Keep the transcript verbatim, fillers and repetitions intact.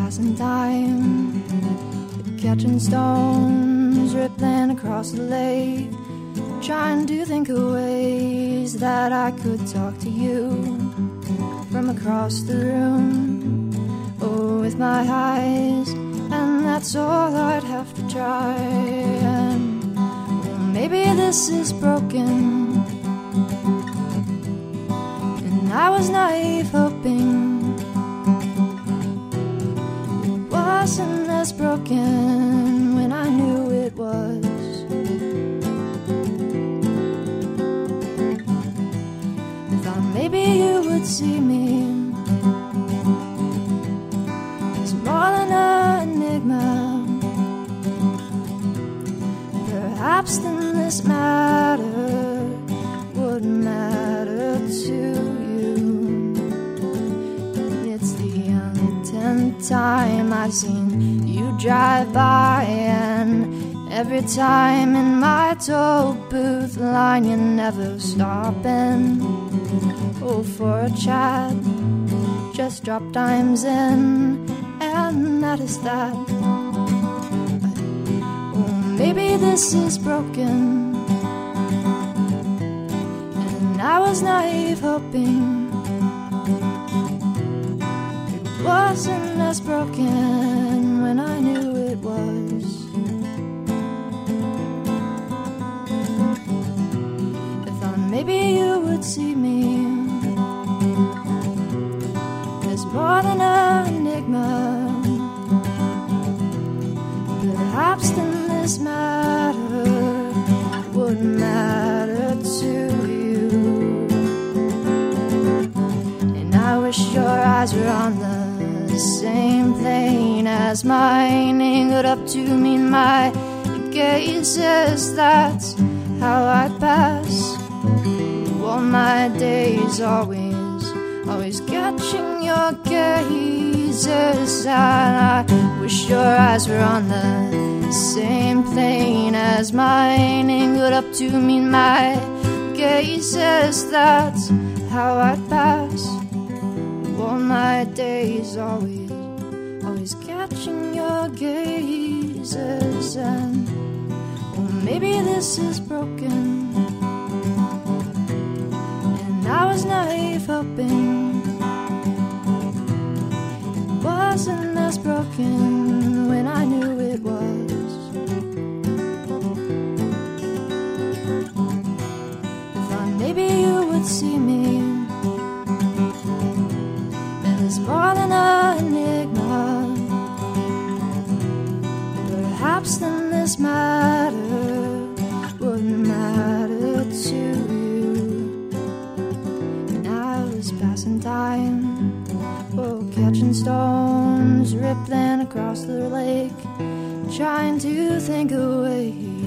passing time, catching stones, rippling across the lake, trying to think of ways that I could talk to you from across the room. Oh, with my eyes, and that's all I'd have to try. And well, maybe this is broken, and I was naive hoping it wasn't as broken when I knew it was. I thought maybe you would see me as more than an enigma. Perhaps then this matter would matter to you. And it's the untenth time I've seen you drive by, and every time in my toll booth line you're never stopping. Oh, for a chat, just drop dimes in, and that is that. Oh, maybe this is broken, and I was naive hoping it wasn't as broken when I knew it was. I thought maybe you would see me as more than an enigma. Perhaps then this matter would matter to you. And I wish your eyes were on the same plane as mine, angled up to meet my gazes. That's how I pass all my days, always, always catching your gazes. And I wish your eyes were on the same plane as mine, angled up to meet my gazes. That's how I pass all my days, always, always catching your gazes. And well, maybe this is broken, and I was naive hoping it wasn't as broken when I knew it was. I thought maybe you would see me as more than an enigma. Perhaps then this matter would matter to you. And I was passing time, oh, catching stones, rippling across the lake, trying to think of ways